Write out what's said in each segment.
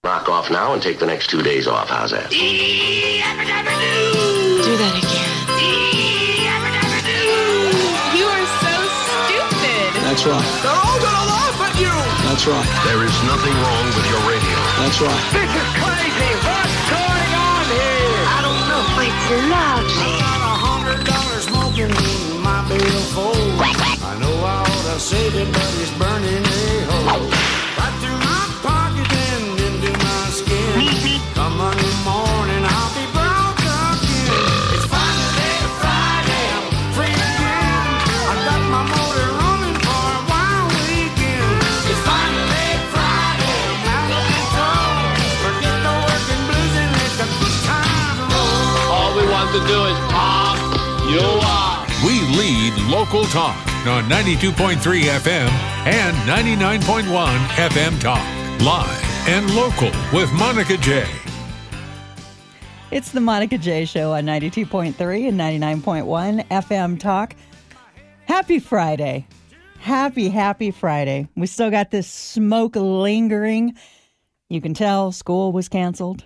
Knock off now and take the next 2 days off. How's that? Do that again. You are so stupid. That's right. They're all gonna laugh at you. That's right. There is nothing wrong with your radio. That's right. This is crazy. What's going on here? I don't know. It's lovely. $100 smoking in my billfold. I know I ought to save it, but it's burning a hole. Right through my pocket and into my skin. Come Monday morning, I'll be broke again. It's Friday, Friday, I'm free again. I got my motor running for a wild weekend. It's Friday, Friday, I'm out of control. Forget the working blues and let the good times roll. All we want to do is pop you up. We lead local talk on 92.3 FM and 99.1 FM Talk. Live and local with Monica J. It's the Monica J Show on 92.3 and 99.1 FM Talk. Happy Friday. Happy Friday. We still got this smoke lingering. You can tell school was canceled.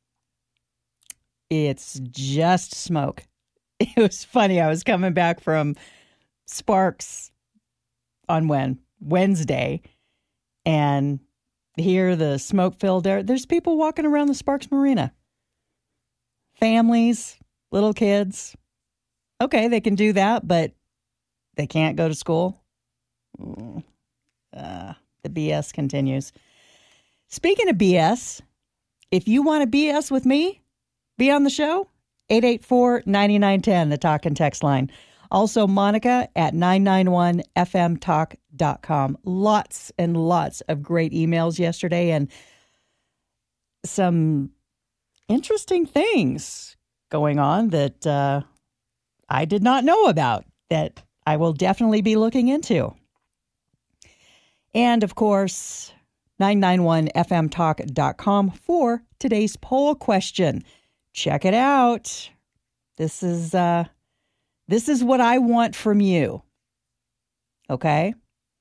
It's just smoke. It was funny. I was coming back from Sparks on Wednesday, and here the smoke-filled air. There's people walking around the Sparks Marina. Families, little kids. Okay, they can do that, but they can't go to school. The BS continues. Speaking of BS, if you want to BS with me, be on the show, 884-9910, the talk and text line. Also, Monica at 991fmtalk.com. Lots and lots of great emails yesterday and some interesting things going on that I did not know about that I will definitely be looking into. And, of course, 991fmtalk.com for today's poll question. Check it out. This is what I want from you. Okay?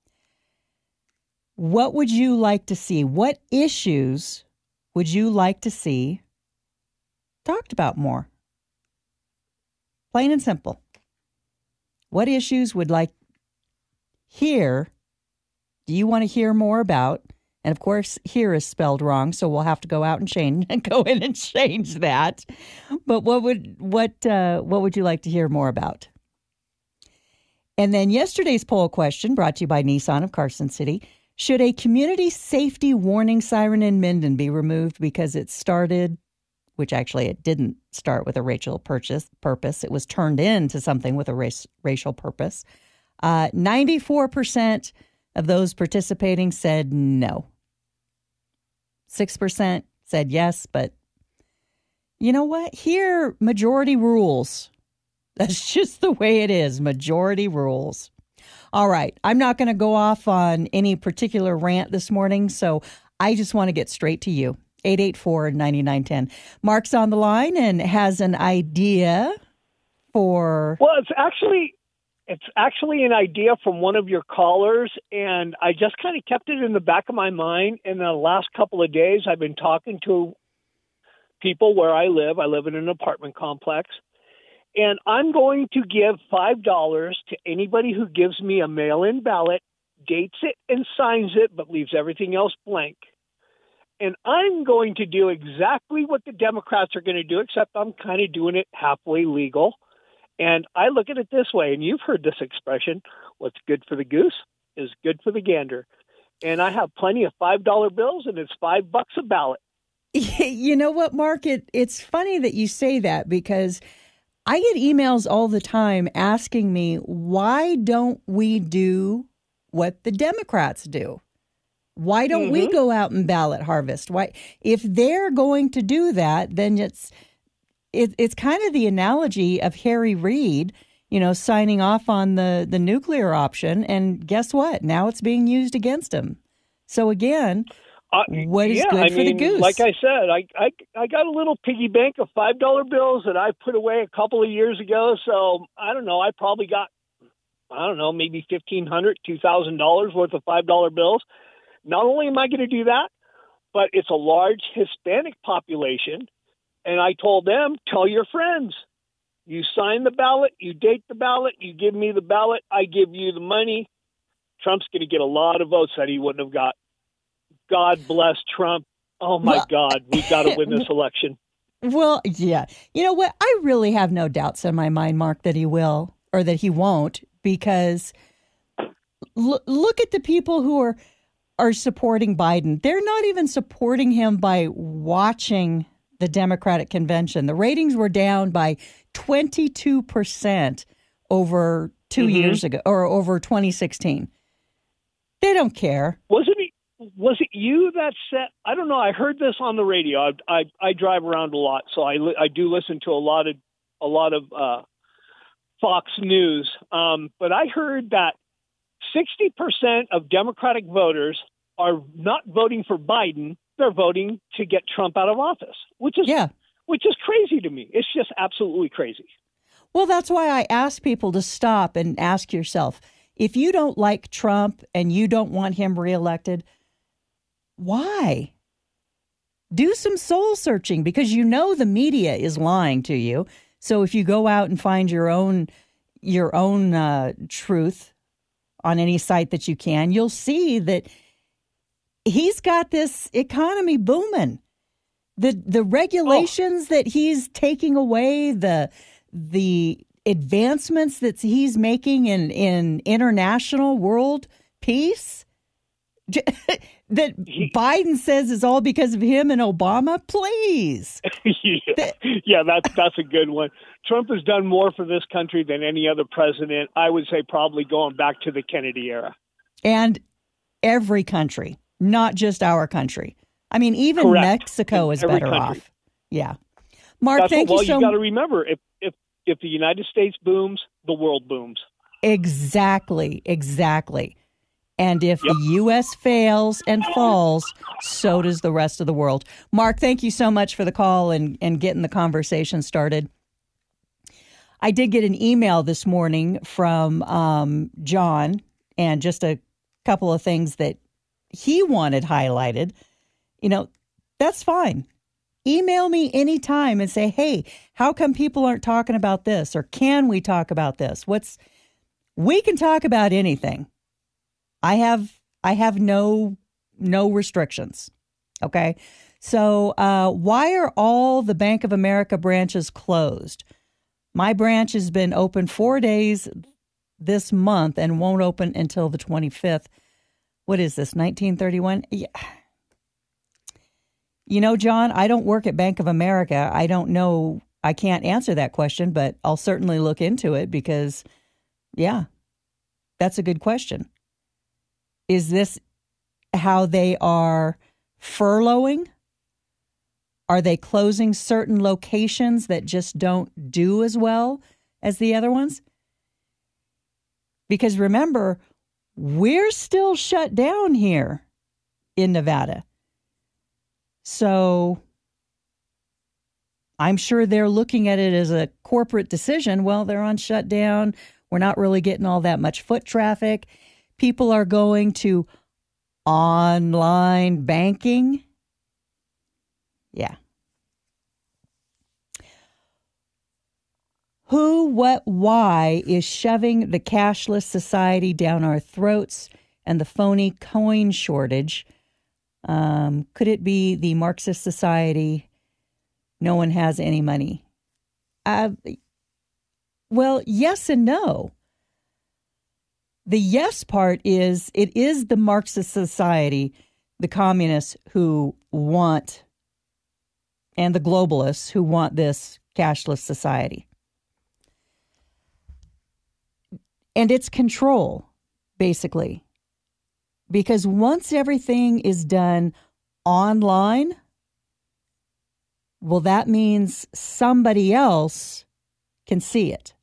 What would you like to see? What issues would you like to see talked about more? Plain and simple. What issues would do you want to hear more about? And of course, here is spelled wrong, so we'll have to go out and go in and change that. But what would you like to hear more about? And then yesterday's poll question, brought to you by Nissan of Carson City: should a community safety warning siren in Minden be removed because it started, which actually it didn't start with a racial purpose. It was turned into something with a racial purpose. 94% of those participating said no. 6% said yes, but you know what? Here, majority rules. That's just the way it is. Majority rules. All right. I'm not going to go off on any particular rant this morning, so I just want to get straight to you. 884-9910. Mark's on the line and has an idea for... Well, it's actually an idea from one of your callers, and I just kind of kept it in the back of my mind. In the last couple of days, I've been talking to people where I live. I live in an apartment complex, and I'm going to give $5 to anybody who gives me a mail-in ballot, dates it and signs it, but leaves everything else blank. And I'm going to do exactly what the Democrats are going to do, except I'm kind of doing it halfway legal. And I look at it this way, and you've heard this expression: what's good for the goose is good for the gander. And I have plenty of $5 bills, and it's $5 a ballot. You know what, Mark? It's funny that you say that, because I get emails all the time asking me, why don't we do what the Democrats do? Why don't we go out and ballot harvest? Why, if they're going to do that, then it's kind of the analogy of Harry Reid, signing off on the nuclear option. And guess what? Now it's being used against him. So again, what is good for the goose? Like I said, I got a little piggy bank of $5 bills that I put away a couple of years ago. So I don't know. I probably got, maybe $1,500, $2,000 worth of $5 bills. Not only am I going to do that, but it's a large Hispanic population. And I told them, tell your friends. You sign the ballot, you date the ballot, you give me the ballot, I give you the money. Trump's going to get a lot of votes that he wouldn't have got. God bless Trump. Oh, my God, we've got to win this election. Well, yeah. You know what? I really have no doubts in my mind, Mark, that he will or that he won't, because look at the people who are supporting Biden. They're not even supporting him by watching the Democratic convention. The ratings were down by 22% over 2 years ago, or over 2016. They don't care. Was it you that said? I don't know. I heard this on the radio. I drive around a lot, so I do listen to a lot of Fox News. But I heard that 60% of Democratic voters are not voting for Biden. They're voting to get Trump out of office, which is crazy to me. It's just absolutely crazy. Well, that's why I ask people to stop and ask yourself, if you don't like Trump and you don't want him reelected, why? Do some soul searching, because you know the media is lying to you. So if you go out and find your own truth on any site that you can, you'll see that he's got this economy booming. The regulations that he's taking away, the advancements that he's making in international world peace, that Biden says is all because of him and Obama. Please. Yeah, that's a good one. Trump has done more for this country than any other president. I would say probably going back to the Kennedy era. And every country, not just our country. I mean, even Mexico is better off. Yeah. Mark, thank you so much. Well, you got to remember, if the United States booms, the world booms. Exactly. And if the U.S. fails and falls, so does the rest of the world. Mark, thank you so much for the call and getting the conversation started. I did get an email this morning from John, and just a couple of things that he wanted highlighted. You know, that's fine. Email me anytime and say, hey, how come people aren't talking about this? Or can we talk about this? We can talk about anything. I have no restrictions. Okay. So why are all the Bank of America branches closed? My branch has been open 4 days this month and won't open until the 25th. What is this, 1931? Yeah. You know, John, I don't work at Bank of America. I don't know. I can't answer that question, but I'll certainly look into it because, yeah, that's a good question. Is this how they are furloughing? Are they closing certain locations that just don't do as well as the other ones? Because remember, we're still shut down here in Nevada. So I'm sure they're looking at it as a corporate decision. Well, they're on shutdown. We're not really getting all that much foot traffic. People are going to online banking. Yeah. Who, what, why is shoving the cashless society down our throats and the phony coin shortage? Could it be the Marxist society? No one has any money. Well, yes and no. The yes part is it is the Marxist society, the communists who want, and the globalists who want this cashless society. And it's control, basically. Because once everything is done online, well, that means somebody else can see it.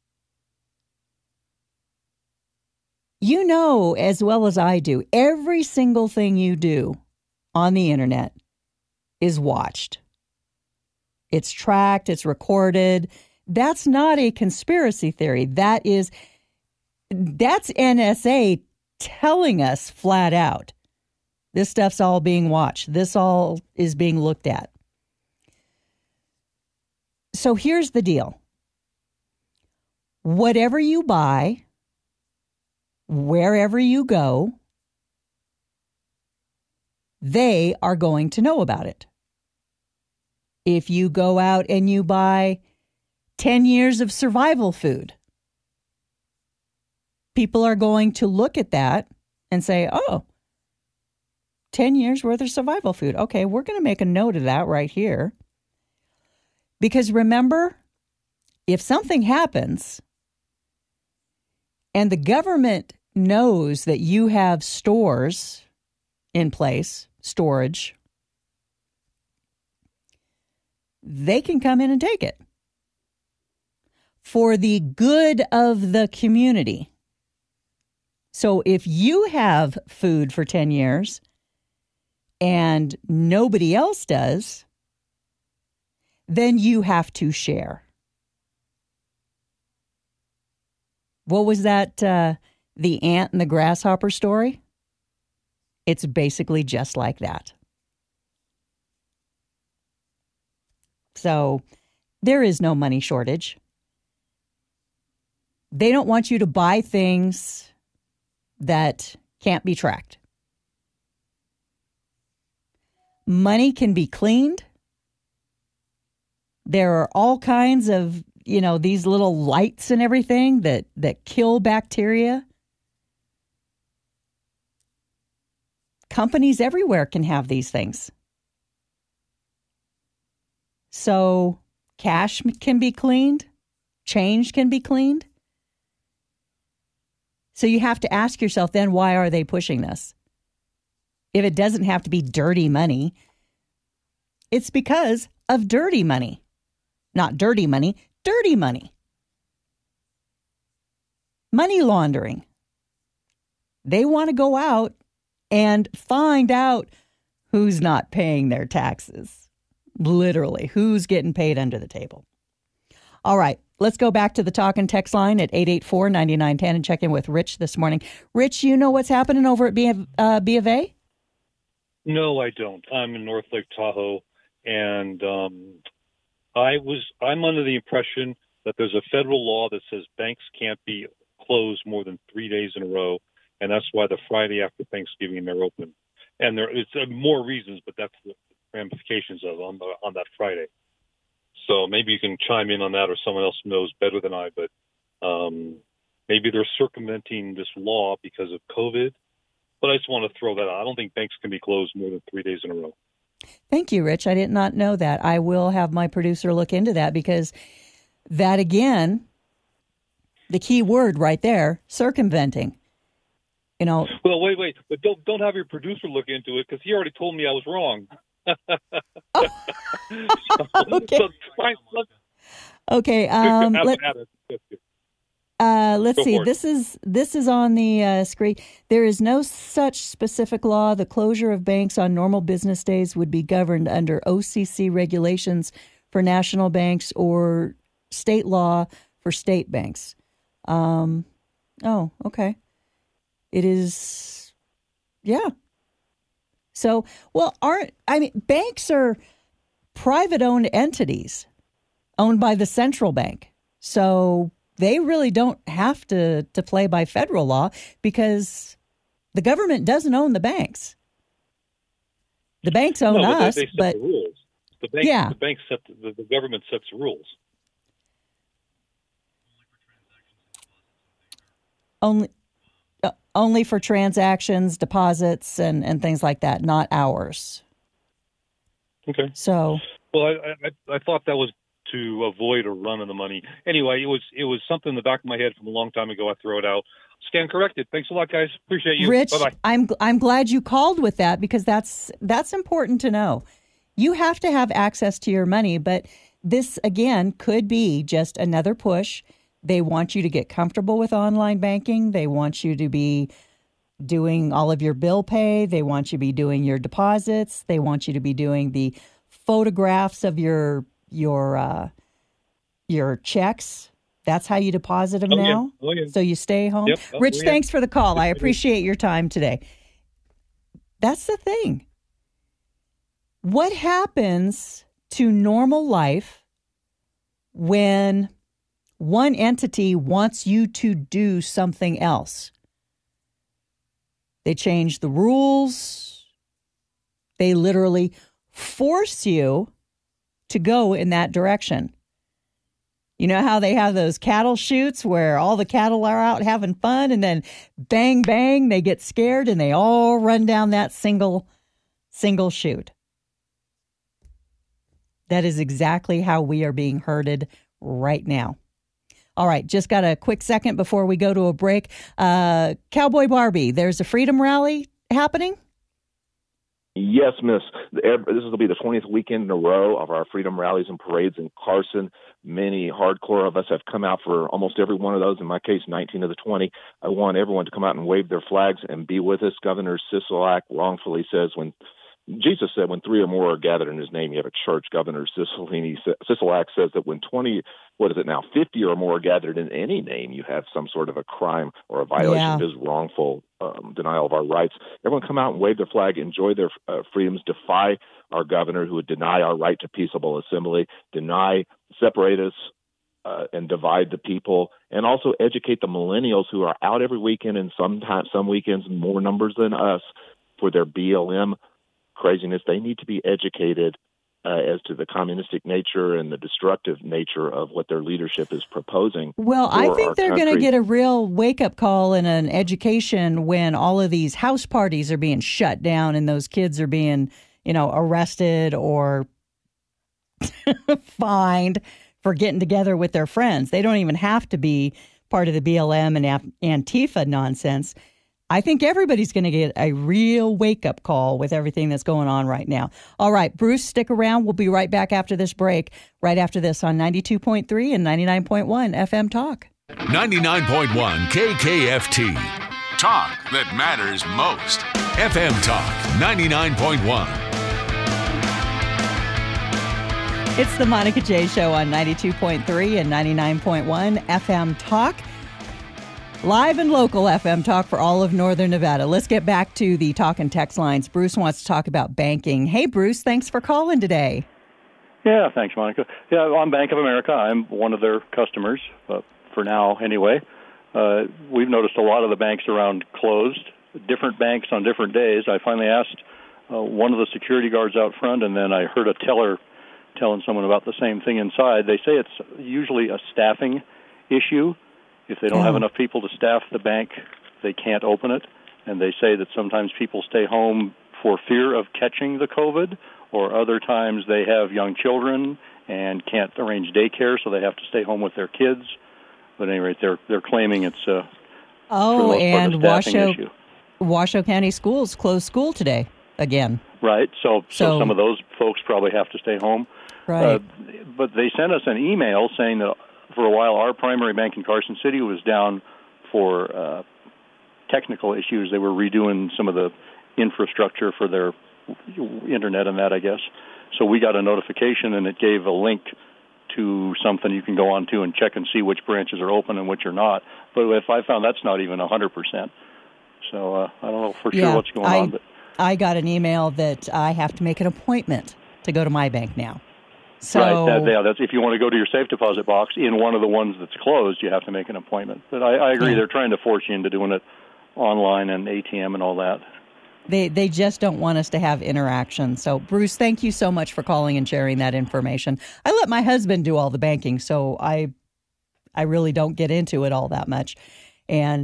You know as well as I do, every single thing you do on the internet is watched. It's tracked, it's recorded. That's not a conspiracy theory. That's NSA telling us flat out This stuff's all being watched. This all is being looked at. So here's the deal. Whatever you buy, wherever you go, they are going to know about it. If you go out and you buy 10 years of survival food, people are going to look at that and say, oh, 10 years worth of survival food. Okay, we're going to make a note of that right here. Because remember, if something happens and the government knows that you have stores in place, storage, they can come in and take it for the good of the community. So if you have food for 10 years and nobody else does, then you have to share. What was that, the ant and the grasshopper story? It's basically just like that. So there is no money shortage. They don't want you to buy things that can't be tracked. Money can be cleaned. There are all kinds of, these little lights and everything that kill bacteria. Companies everywhere can have these things. So cash can be cleaned. Change can be cleaned. So you have to ask yourself then, why are they pushing this? If it doesn't have to be dirty money, it's because of dirty money. Not dirty money, dirty money. Money laundering. They want to go out and find out who's not paying their taxes. Literally, who's getting paid under the table. All right, let's go back to the talk and text line at 884-9910 and check in with Rich this morning. Rich, you know what's happening over at B of A? No, I don't. I'm in North Lake Tahoe, and I'm under the impression that there's a federal law that says banks can't be closed more than 3 days in a row, and that's why the Friday after Thanksgiving they're open. And it's more reasons, but that's the ramifications of on that Friday. So maybe you can chime in on that, or someone else knows better than I. But maybe they're circumventing this law because of COVID. But I just want to throw that out. I don't think banks can be closed more than 3 days in a row. Thank you, Rich. I did not know that. I will have my producer look into that, because that, again, the key word right there, circumventing. Well, wait, but don't have your producer look into it, because he already told me I was wrong. Okay. Let's see. This is on the screen. There is no such specific law. The closure of banks on normal business days would be governed under OCC regulations for national banks or state law for state banks. Okay. It is, yeah. So, banks are private-owned entities owned by the central bank. So they really don't have to play by federal law, because the government doesn't own the banks. The banks own us, they set but the rules. The banks set the government sets the rules. Only for transactions, deposits, and things like that, not ours. Okay. So, well, I thought that was to avoid a run on the money. Anyway, it was something in the back of my head from a long time ago. I throw it out. Stand corrected. Thanks a lot, guys. Appreciate you. Rich, bye-bye. I'm glad you called with that, because that's important to know. You have to have access to your money, but this, again, could be just another push. They want you to get comfortable with online banking. They want you to be doing all of your bill pay. They want you to be doing your deposits. They want you to be doing the photographs of your checks. That's how you deposit them now. Yeah. So you stay home. Yep. Rich, thanks for the call. I appreciate your time today. That's the thing. What happens to normal life when one entity wants you to do something else? They change the rules. They literally force you to go in that direction. You know how they have those cattle chutes where all the cattle are out having fun and then bang, bang, they get scared and they all run down that single chute. That is exactly how we are being herded right now. All right, just got a quick second before we go to a break. Cowboy Barbie, there's a freedom rally happening? Yes, Miss. This will be the 20th weekend in a row of our freedom rallies and parades in Carson. Many hardcore of us have come out for almost every one of those. In my case, 19 of the 20. I want everyone to come out and wave their flags and be with us. Governor Sisolak wrongfully says Jesus said when 3 or more are gathered in his name, you have a church. Governor Sisolak says that when 50 or more are gathered in any name, you have some sort of a crime or a violation of his wrongful denial of our rights. Everyone come out and wave their flag, enjoy their freedoms, defy our governor who would deny our right to peaceable assembly, separate us, and divide the people, and also educate the millennials who are out every weekend and sometimes some weekends in more numbers than us for their BLM craziness. They need to be educated as to the communistic nature and the destructive nature of what their leadership is proposing. Well, I think they're going to get a real wake-up call and an education when all of these house parties are being shut down and those kids are being, arrested or fined for getting together with their friends. They don't even have to be part of the BLM and Antifa nonsense. I think everybody's going to get a real wake-up call with everything that's going on right now. All right, Bruce, stick around. We'll be right back after this break, right after this on 92.3 and 99.1 FM Talk. 99.1 KKFT. Talk that matters most. FM Talk 99.1. It's the Monica J. Show on 92.3 and 99.1 FM Talk. Live and local FM Talk for all of Northern Nevada. Let's get back to the talk and text lines. Bruce wants to talk about banking. Hey, Bruce, thanks for calling today. Yeah, thanks, Monica. Yeah, on Bank of America, I'm one of their customers, for now anyway. We've noticed a lot of the banks around closed, different banks on different days. I finally asked one of the security guards out front, and then I heard a teller telling someone about the same thing inside. They say it's usually a staffing issue. If they don't have enough people to staff the bank, they can't open it. And they say that sometimes people stay home for fear of catching the COVID, or other times they have young children and can't arrange daycare, so they have to stay home with their kids. But at any rate, they're claiming it's for the most part, a staffing issue. Washoe County Schools closed school today again. Right, so some of those folks probably have to stay home. Right. But they sent us an email saying that for a while our primary bank in Carson City was down for technical issues. They were redoing some of the infrastructure for their internet and that, I guess. So we got a notification, and it gave a link to something you can go on to and check and see which branches are open and which are not. But if I found that's not even 100%. So I don't know for sure what's going on. But I got an email that I have to make an appointment to go to my bank now. So, right, that's if you want to go to your safe deposit box in one of the ones that's closed, you have to make an appointment. But I agree, they're trying to force you into doing it online and ATM and all that. They just don't want us to have interaction. So, Bruce, thank you so much for calling and sharing that information. I let my husband do all the banking, so I really don't get into it all that much. And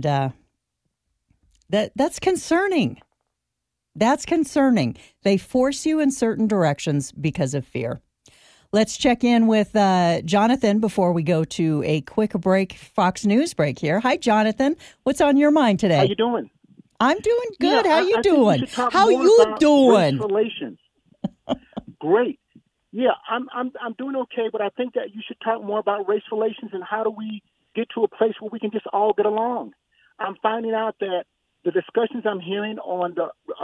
that's concerning. That's concerning. They force you in certain directions because of fear. Let's check in with Jonathan before we go to a quick break, Fox News break here. Hi, Jonathan. What's on your mind today? How you doing? I'm doing good. How you doing? How you doing? Race relations. Great. Yeah, I'm doing okay, but I think that you should talk more about race relations and how do we get to a place where we can just all get along. I'm finding out that the discussions I'm hearing on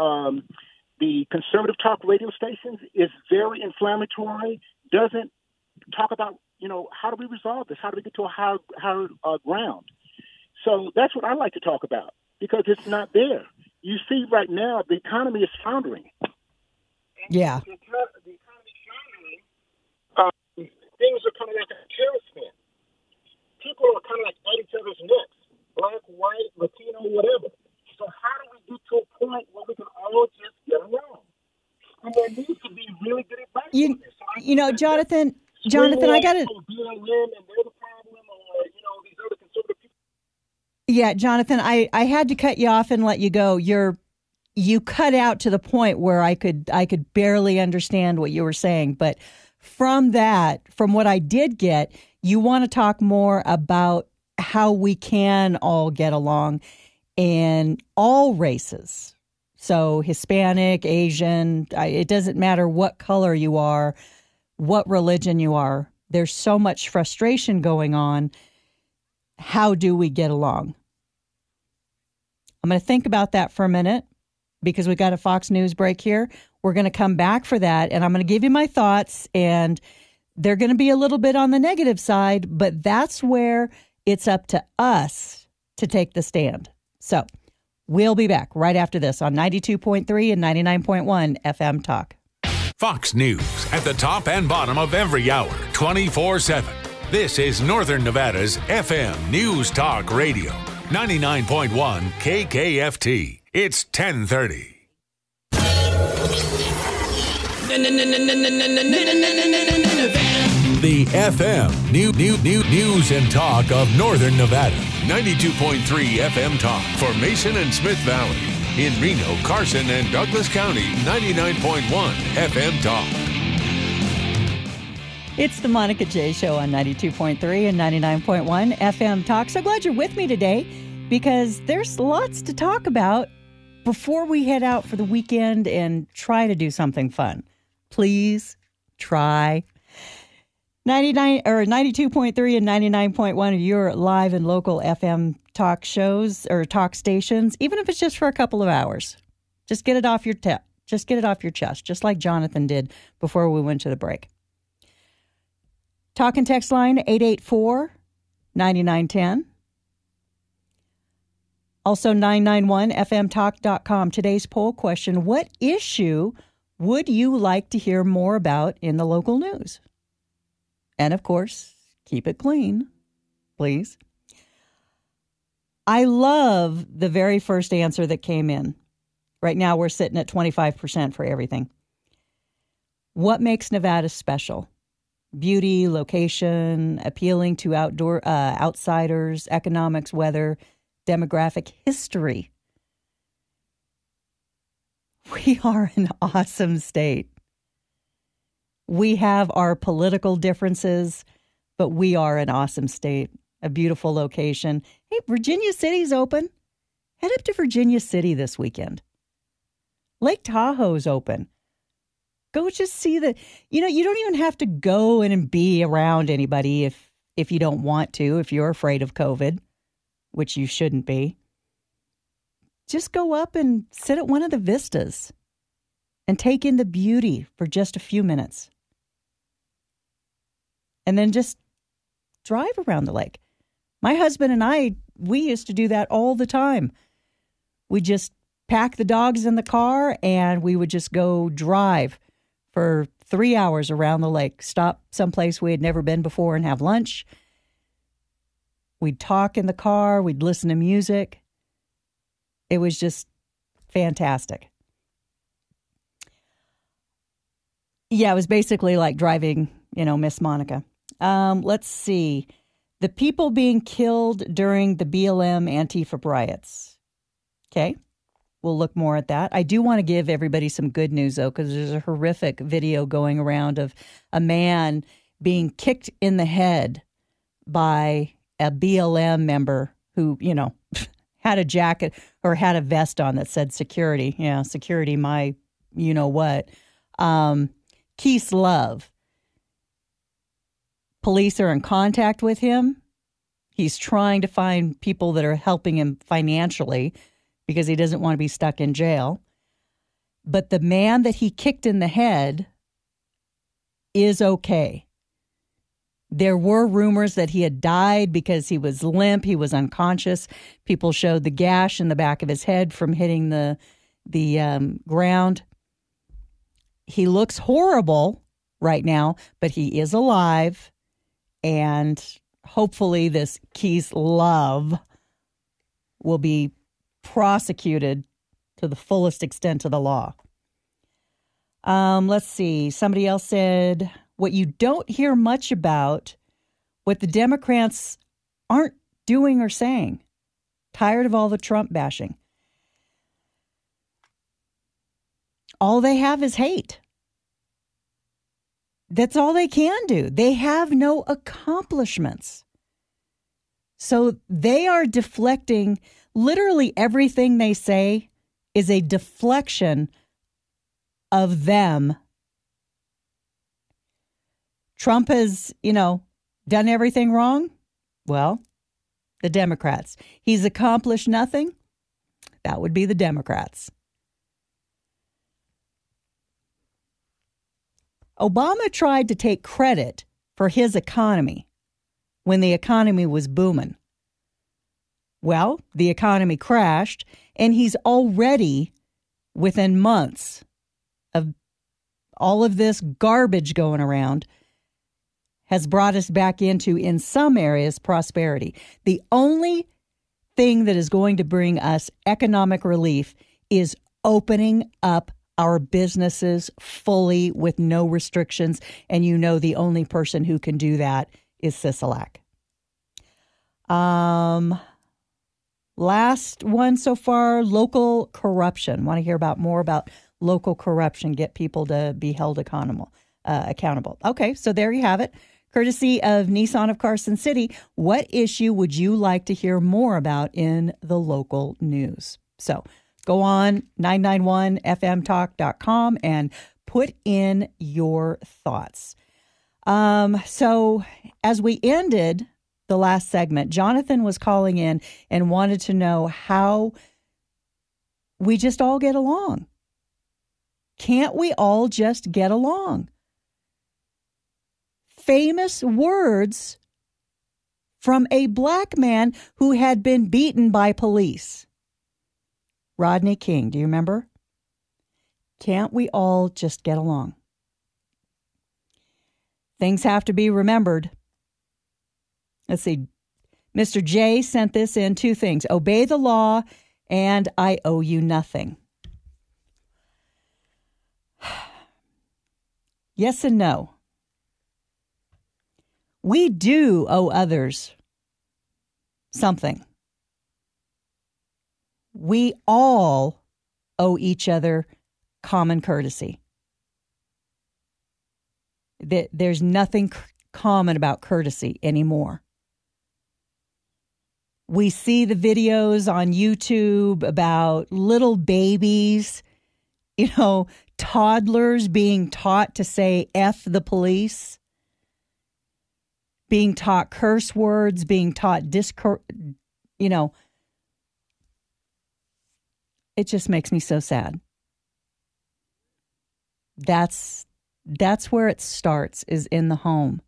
the conservative talk radio stations is very inflammatory. Doesn't talk about, how do we resolve this? How do we get to a higher ground? So that's what I like to talk about because it's not there. you see right now the economy is foundering. Yeah. The economy is foundering. Things are kind of like a tailspin. People are kind of like at each other's necks, black, white, Latino, whatever. So how do we get to a point where we can all just get along? And there needs to be really good advice on this. So you know, Jonathan, I got to... Yeah, Jonathan, I had to cut you off and let you go. You cut out to the point where I could barely understand what you were saying. But from what I did get, you want to talk more about how we can all get along in all races. So Hispanic, Asian, it doesn't matter what color you are, what religion you are. There's so much frustration going on. How do we get along? I'm going to think about that for a minute because we got a Fox News break here. We're going to come back for that, and I'm going to give you my thoughts, and they're going to be a little bit on the negative side, but that's where it's up to us to take the stand. So we'll be back right after this on 92.3 and 99.1 FM Talk. Fox News at the top and bottom of every hour, 24/7. This is Northern Nevada's FM News Talk Radio, 99.1 KKFT. It's 10:30. The FM News and Talk of Northern Nevada, 92.3 FM Talk for Mason and Smith Valley. In Reno, Carson, and Douglas County, 99.1 FM Talk. It's the Monica J Show on 92.3 and 99.1 FM Talk. So glad you're with me today because there's lots to talk about before we head out for the weekend and try to do something fun. Please try. 99 or 92.3 and 99.1 of your live and local FM talk shows or talk stations, even if it's just for a couple of hours. Just get it off your just get it off your chest, just like Jonathan did before we went to the break. Talk and text line 884-9910. Also 991fmtalk.com. Today's poll question: what issue would you like to hear more about in the local news? And of course, keep it clean, please. I love the very first answer that came in. Right now, we're sitting at 25% for everything. What makes Nevada special? Beauty, location, appealing to outsiders, economics, weather, demographic, history. We are an awesome state. We have our political differences, but we are an awesome state, a beautiful location. Hey, Virginia City's open. Head up to Virginia City this weekend. Lake Tahoe's open. Go just see you don't even have to go in and be around anybody if you don't want to, if you're afraid of COVID, which you shouldn't be. Just go up and sit at one of the vistas and take in the beauty for just a few minutes. And then just drive around the lake. My husband and I, we used to do that all the time. We just pack the dogs in the car and we would just go drive for 3 hours around the lake, stop someplace we had never been before and have lunch. We'd talk in the car. We'd listen to music. It was just fantastic. Yeah, it was basically like driving, Miss Monica. Let's see. The people being killed during the BLM Antifa riots. Okay. We'll look more at that. I do want to give everybody some good news, though, because there's a horrific video going around of a man being kicked in the head by a BLM member who, had a jacket or had a vest on that said security. Yeah, security, my you-know-what. Keith Love. Police are in contact with him. He's trying to find people that are helping him financially because he doesn't want to be stuck in jail. But the man that he kicked in the head is okay. There were rumors that he had died because he was limp. He was unconscious. People showed the gash in the back of his head from hitting the ground. He looks horrible right now, but he is alive. And hopefully this Keith Love will be prosecuted to the fullest extent of the law. Let's see. Somebody else said, what you don't hear much about, what the Democrats aren't doing or saying. Tired of all the Trump bashing. All they have is hate. That's all they can do. They have no accomplishments. So they are deflecting. Literally everything they say is a deflection of them. Trump has, done everything wrong. Well, the Democrats. He's accomplished nothing. That would be the Democrats. Obama tried to take credit for his economy when the economy was booming. Well, the economy crashed, and he's already, within months of all of this garbage going around, has brought us back into, in some areas, prosperity. The only thing that is going to bring us economic relief is opening up our businesses fully with no restrictions. And the only person who can do that is Sisolak. Last one so far, local corruption. Want to hear more about local corruption, get people to be held accountable. Okay, so there you have it. Courtesy of Nissan of Carson City, what issue would you like to hear more about in the local news? So go on 991fmtalk.com and put in your thoughts. So as we ended the last segment, Jonathan was calling in and wanted to know how we just all get along. Can't we all just get along? Famous words from a black man who had been beaten by police. Rodney King, do you remember? Can't we all just get along? Things have to be remembered. Let's see. Mr. J sent this in, 2 things. Obey the law and I owe you nothing. Yes and no. We do owe others something. We all owe each other common courtesy. There's nothing common about courtesy anymore. We see the videos on YouTube about little babies, toddlers being taught to say F the police, being taught curse words, being taught it just makes me so sad. That's where it starts, is in the home.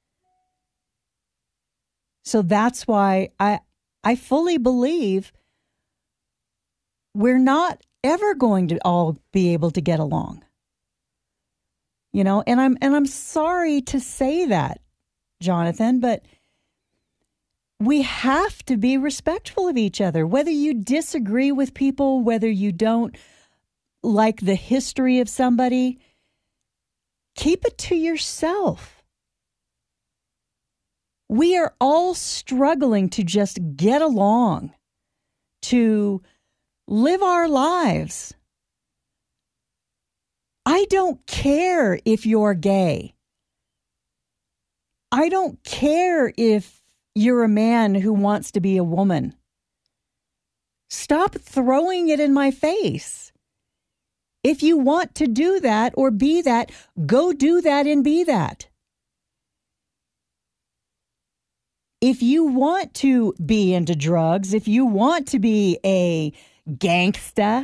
So that's why I fully believe we're not ever going to all be able to get along. And I'm sorry to say that, Jonathan, but we have to be respectful of each other. Whether you disagree with people, whether you don't like the history of somebody, keep it to yourself. We are all struggling to just get along, to live our lives. I don't care if you're gay. I don't care if you're a man who wants to be a woman. Stop throwing it in my face. If you want to do that or be that, go do that and be that. If you want to be into drugs, if you want to be a gangsta,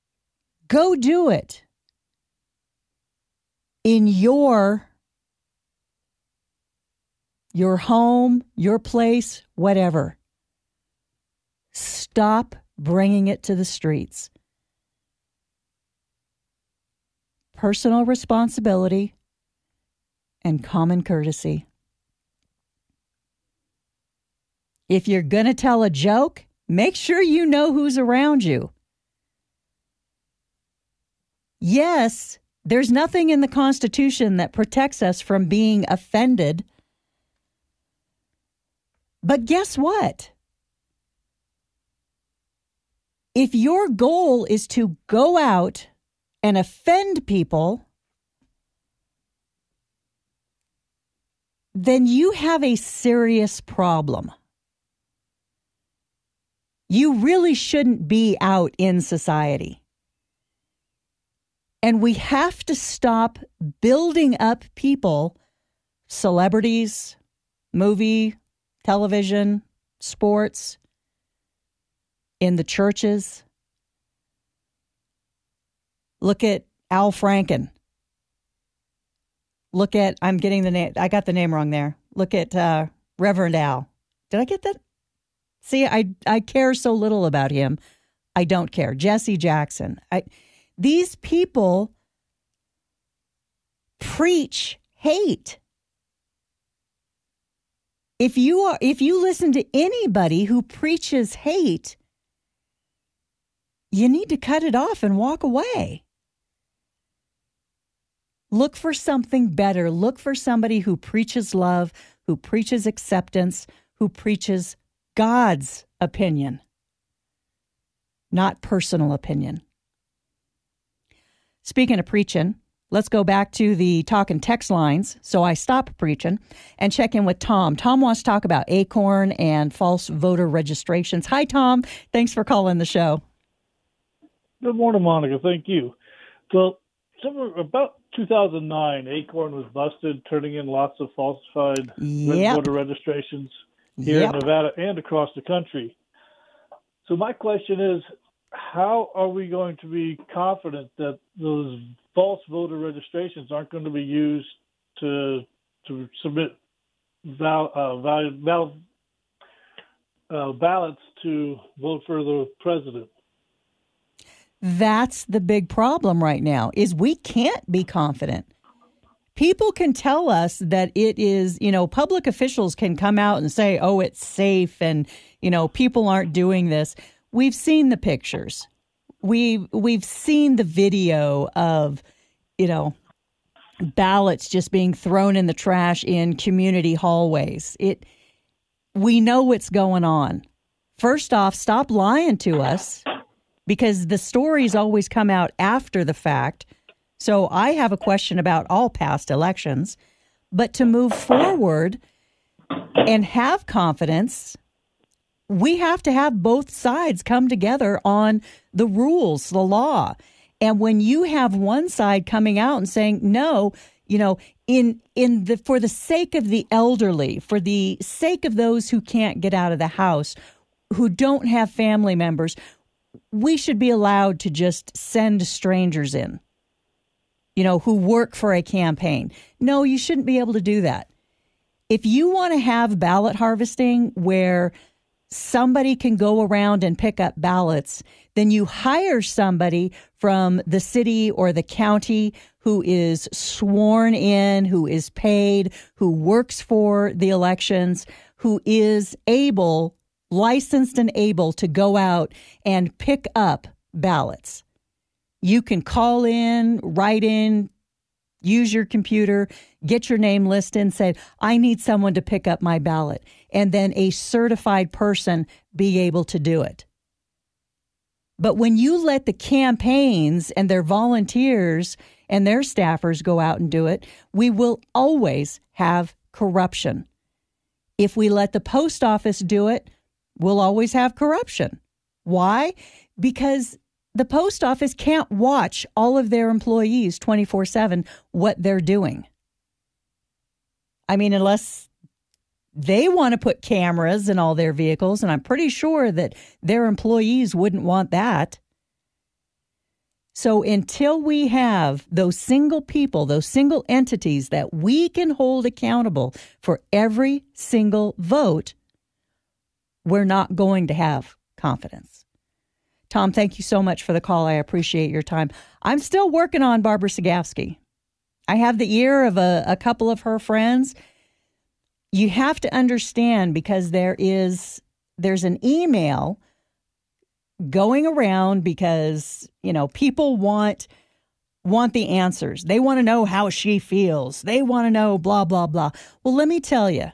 go do it in your your home, your place, whatever. Stop bringing it to the streets. Personal responsibility and common courtesy. If you're going to tell a joke, make sure you know who's around you. Yes, there's nothing in the Constitution that protects us from being offended. But guess what? If your goal is to go out and offend people, then you have a serious problem. You really shouldn't be out in society. And we have to stop building up people, celebrities, movie, television, sports, in the churches. Look at Al Franken. Look at, I'm getting the name, I got the name wrong there. Look at Reverend Al. Did I get that? See, I care so little about him. I don't care. Jesse Jackson. These people preach hate. If you listen to anybody who preaches hate, you need to cut it off and walk away. Look for something better. Look for somebody who preaches love, who preaches acceptance, who preaches God's opinion, not personal opinion. Speaking of preaching, let's go back to the talk and text lines. So I stop preaching and check in with Tom. Tom wants to talk about Acorn and false voter registrations. Hi, Tom. Thanks for calling the show. Good morning, Monica. Thank you. So, about 2009, Acorn was busted, turning in lots of falsified voter registrations here in Nevada and across the country. So my question is, how are we going to be confident that those false voter registrations aren't going to be used to submit ballots to vote for the president? That's the big problem right now, is we can't be confident. People can tell us that it is, public officials can come out and say, oh, it's safe and, people aren't doing this. We've seen the pictures. We've seen the video of, ballots just being thrown in the trash in community hallways. We know what's going on. First off, stop lying to us, because the stories always come out after the fact. So I have a question about all past elections. But to move forward and have confidence, we have to have both sides come together on the rules, the law. And when you have one side coming out and saying, no, for the sake of the elderly, for the sake of those who can't get out of the house, who don't have family members, we should be allowed to just send strangers in, who work for a campaign. No, you shouldn't be able to do that. If you want to have ballot harvesting where somebody can go around and pick up ballots, then you hire somebody from the city or the county who is sworn in, who is paid, who works for the elections, who is licensed and able to go out and pick up ballots. You can call in, write in, use your computer, get your name listed and say, I need someone to pick up my ballot. And then a certified person be able to do it. But when you let the campaigns and their volunteers and their staffers go out and do it, we will always have corruption. If we let the post office do it, we'll always have corruption. Why? Because the post office can't watch all of their employees 24/7 what they're doing. I mean, unless they want to put cameras in all their vehicles, and I'm pretty sure that their employees wouldn't want that. So until we have those single people, those single entities that we can hold accountable for every single vote, we're not going to have confidence. Tom, thank you so much for the call. I appreciate your time. I'm still working on Barbara Sagafsky. I have the ear of a couple of her friends. You have to understand, because there's an email going around because, people want the answers. They want to know how she feels. They want to know blah, blah, blah. Well, let me tell you,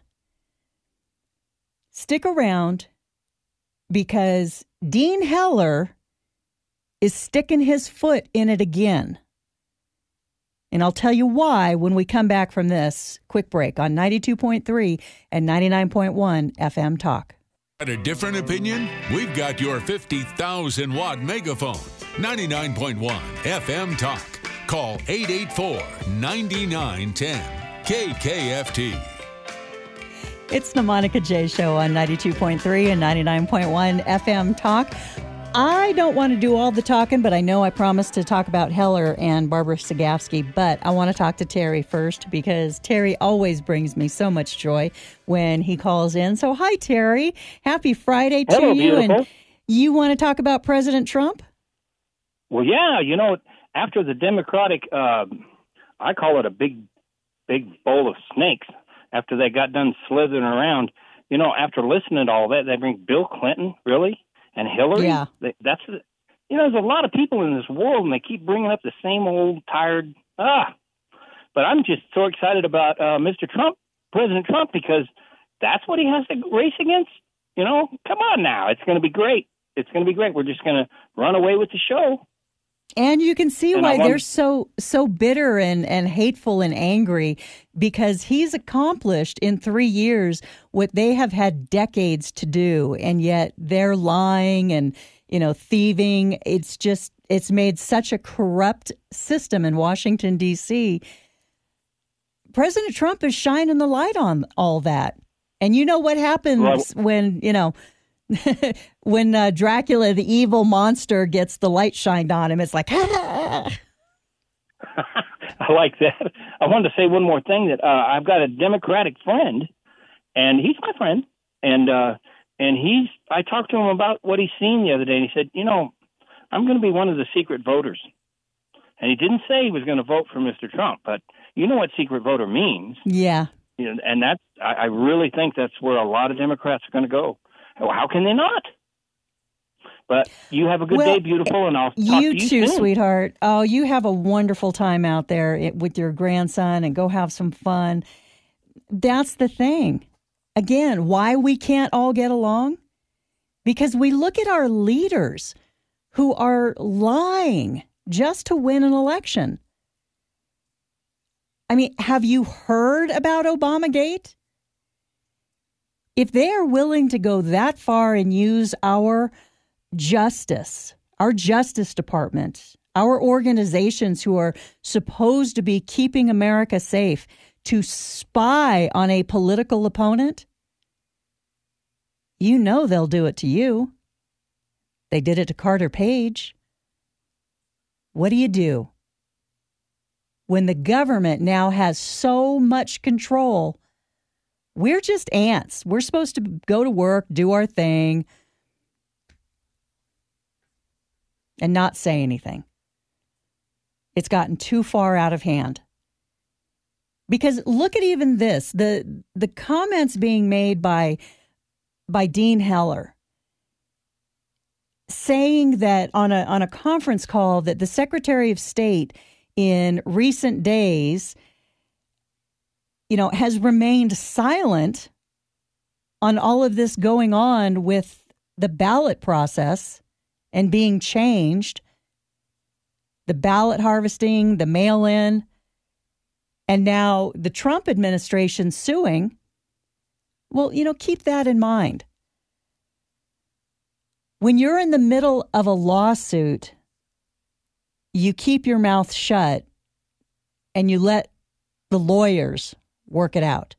stick around, because Dean Heller is sticking his foot in it again. And I'll tell you why when we come back from this quick break on 92.3 and 99.1 FM Talk. Got a different opinion? We've got your 50,000-watt megaphone. 99.1 FM Talk. Call 884-9910. KKFT. It's the Monica J. Show on 92.3 and 99.1 FM Talk. I don't want to do all the talking, but I know I promised to talk about Heller and Barbara Sagafsky, but I want to talk to Terry first, because Terry always brings me so much joy when he calls in. So hi, Terry. Happy Friday to Hello, you. beautiful. And you want to talk about President Trump? Well, yeah, after the Democratic, I call it a big bowl of snakes, after they got done slithering around, after listening to all that, they bring Bill Clinton, really? And Hillary? Yeah. There's a lot of people in this world, and they keep bringing up the same old tired, But I'm just so excited about Mr. Trump, President Trump, because that's what he has to race against. Come on now. It's going to be great. It's going to be great. We're just going to run away with the show. And you can see why they're so bitter and hateful and angry, because he's accomplished in 3 years what they have had decades to do, and yet they're lying and thieving. It's made such a corrupt system in Washington, D.C. President Trump is shining the light on all that. And you know what happens when when Dracula, the evil monster, gets the light shined on him. It's like, I like that. I wanted to say one more thing, that I've got a Democratic friend, and he's my friend, and I talked to him about what he's seen the other day, and he said, I'm going to be one of the secret voters. And he didn't say he was going to vote for Mr. Trump, but you know what secret voter means. Yeah. And I really think that's where a lot of Democrats are going to go. How can they not? But you have a good day, beautiful, and I'll talk to you too, soon. Sweetheart. Oh, you have a wonderful time out there with your grandson, and go have some fun. That's the thing. Again, why we can't all get along? Because we look at our leaders who are lying just to win an election. I mean, have you heard about Obamagate? If they are willing to go that far and use our justice department, our organizations who are supposed to be keeping America safe, to spy on a political opponent, they'll do it to you. They did it to Carter Page. What do? When the government now has so much control, we're just ants. We're supposed to go to work, do our thing, and not say anything. It's gotten too far out of hand. Because look at even this, the comments being made by Dean Heller, saying that on a conference call that the Secretary of State in recent days, has remained silent on all of this going on with the ballot process and being changed, the ballot harvesting, the mail-in, and now the Trump administration suing. Well, keep that in mind. When you're in the middle of a lawsuit, you keep your mouth shut and you let the lawyers work it out.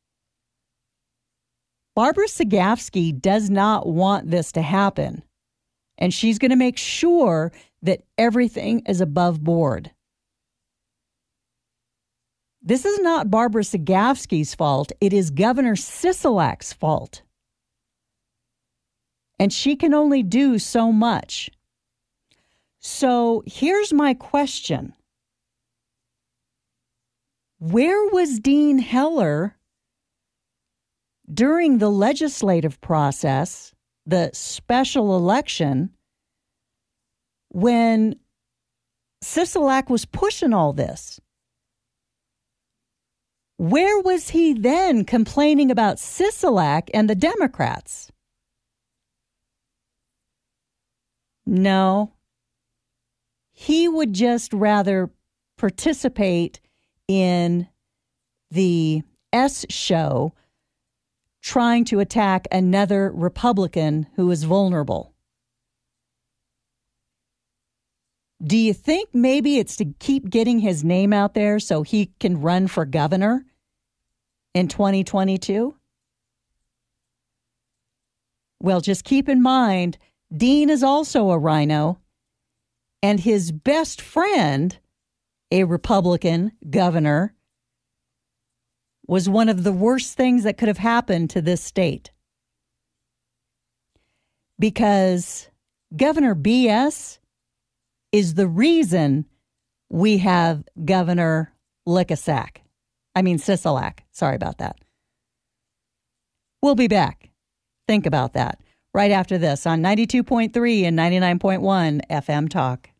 Barbara Sagafsky does not want this to happen, and she's going to make sure that everything is above board. This is not Barbara Sagafsky's fault. It is Governor Sisolak's fault. And she can only do so much. So here's my question. Where was Dean Heller during the legislative process, the special election, when Sisolak was pushing all this? Where was he then complaining about Sisolak and the Democrats? No. He would just rather participate in the S show trying to attack another Republican who is vulnerable. Do you think maybe it's to keep getting his name out there so he can run for governor in 2022? Well, just keep in mind, Dean is also a rhino, and his best friend, a Republican governor, was one of the worst things that could have happened to this state. Because Governor BS is the reason we have Governor Sisolak. Sorry about that. We'll be back. Think about that right after this on 92.3 and 99.1 FM Talk.